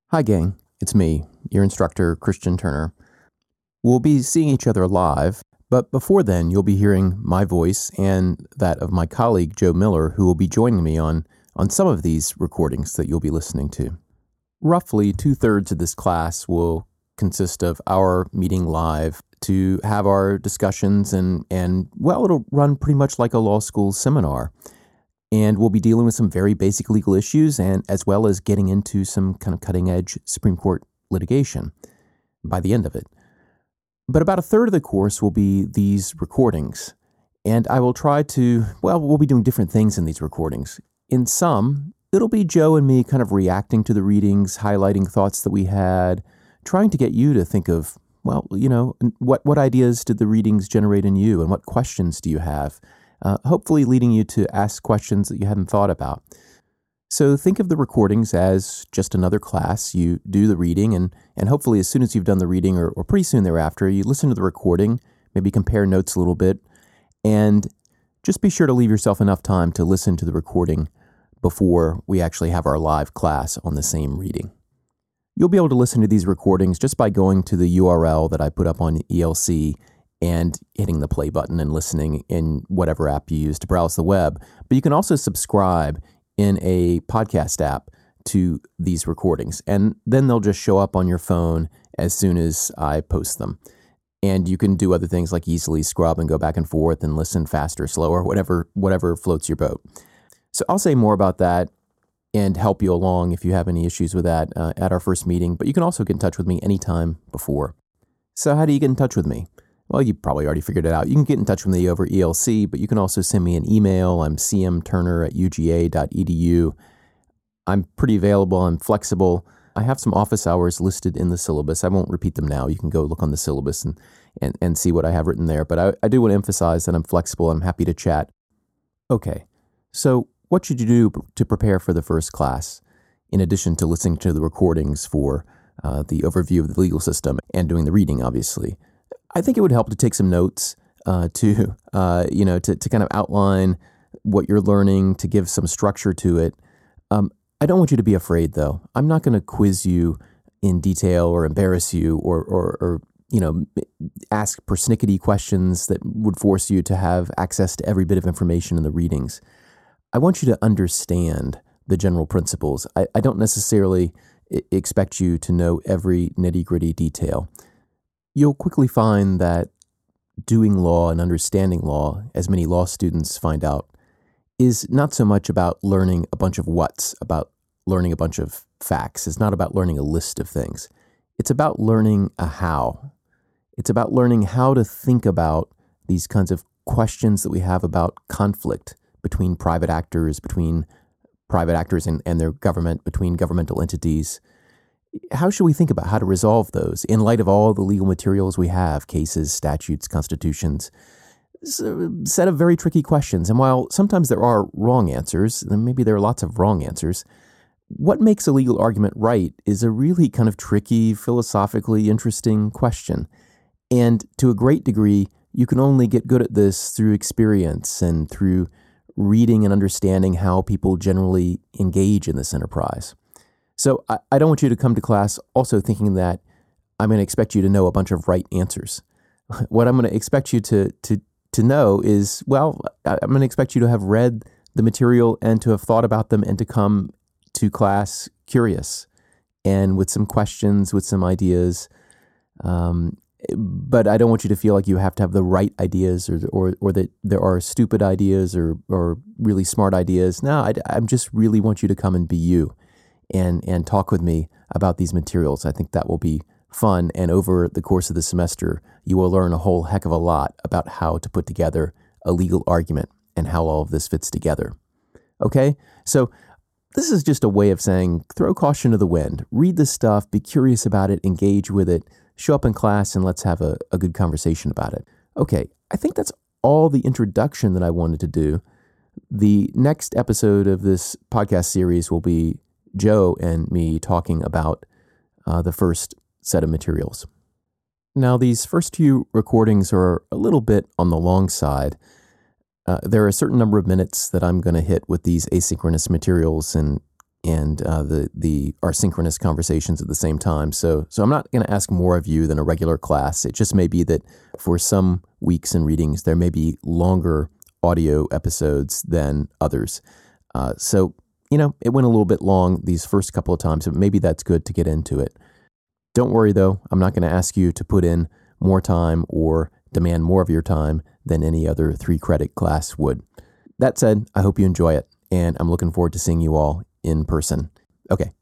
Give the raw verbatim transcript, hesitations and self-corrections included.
Hi, gang. It's me, your instructor, Christian Turner. We'll be seeing each other live, but before then, you'll be hearing my voice and that of my colleague, Joe Miller, who will be joining me on, on some of these recordings that you'll be listening to. Roughly two-thirds of this class will consist of our meeting live to have our discussions, and, and well, it'll run pretty much like a law school seminar. And we'll be dealing with some very basic legal issues, and as well as getting into some kind of cutting-edge Supreme Court litigation by the end of it. But about a third of the course will be these recordings. And I will try to, well, we'll be doing different things in these recordings. In some, it'll be Joe and me kind of reacting to the readings, highlighting thoughts that we had, trying to get you to think of, well, you know, what, what ideas did the readings generate in you, and what questions do you have? Uh, hopefully leading you to ask questions that you hadn't thought about. So think of the recordings as just another class. You do the reading, and, and hopefully as soon as you've done the reading, or, or pretty soon thereafter, you listen to the recording, maybe compare notes a little bit, and just be sure to leave yourself enough time to listen to the recording before we actually have our live class on the same reading. You'll be able to listen to these recordings just by going to the U R L that I put up on E L C and hitting the play button and listening in whatever app you use to browse the web. But you can also subscribe in a podcast app to these recordings, and then they'll just show up on your phone as soon as I post them. And you can do other things like easily scrub and go back and forth and listen faster, slower, whatever, whatever floats your boat. So I'll say more about that and help you along if you have any issues with that uh, at our first meeting. But you can also get in touch with me anytime before. So how do you get in touch with me? Well, you probably already figured it out. You can get in touch with me over E L C, but you can also send me an email. I'm c m turner at u g a dot e d u. I'm pretty available. I'm flexible. I have some office hours listed in the syllabus. I won't repeat them now. You can go look on the syllabus and, and, and see what I have written there. But I, I do want to emphasize that I'm flexible and I'm happy to chat. Okay, so what should you do to prepare for the first class, in addition to listening to the recordings for uh, the overview of the legal system and doing the reading, obviously? I think it would help to take some notes, uh, to, uh, you know, to, to kind of outline what you're learning, to give some structure to it. Um, I don't want you to be afraid, though. I'm not going to quiz you in detail or embarrass you or, or, or, you know, ask persnickety questions that would force you to have access to every bit of information in the readings. I want you to understand the general principles. I, I don't necessarily expect you to know every nitty-gritty detail. You'll quickly find that doing law and understanding law, as many law students find out, is not so much about learning a bunch of whats, about learning a bunch of facts. It's not about learning a list of things. It's about learning a how. It's about learning how to think about these kinds of questions that we have about conflict between private actors, between private actors and, and their government, between governmental entities. How should we think about how to resolve those in light of all the legal materials we have, cases, statutes, constitutions? It's a set of very tricky questions. And while sometimes there are wrong answers, and maybe there are lots of wrong answers, what makes a legal argument right is a really kind of tricky, philosophically interesting question. And to a great degree, you can only get good at this through experience and through reading and understanding how people generally engage in this enterprise. So I, I don't want you to come to class also thinking that I'm going to expect you to know a bunch of right answers. What I'm going to expect you to to to know is, well, I'm going to expect you to have read the material and to have thought about them and to come to class curious and with some questions, with some ideas. Um, but I don't want you to feel like you have to have the right ideas or or, or that there are stupid ideas or, or really smart ideas. No, I, I just really want you to come and be you. and and talk with me about these materials. I think that will be fun, and over the course of the semester, you will learn a whole heck of a lot about how to put together a legal argument and how all of this fits together. Okay? So this is just a way of saying, throw caution to the wind. Read this stuff, be curious about it, engage with it, show up in class, and let's have a, a good conversation about it. Okay, I think that's all the introduction that I wanted to do. The next episode of this podcast series will be Joe and me talking about uh, the first set of materials. Now, these first few recordings are a little bit on the long side. Uh, there are a certain number of minutes that I'm going to hit with these asynchronous materials and and uh, the the our synchronous conversations at the same time. So so I'm not going to ask more of you than a regular class. It just may be that for some weeks and readings there may be longer audio episodes than others. Uh, so you know it went a little bit long these first couple of times, but maybe that's good to get into it. Don't worry though, I'm not going to ask you to put in more time or demand more of your time than any other three credit class would. That said, I hope you enjoy it, and I'm looking forward to seeing you all in person. Okay,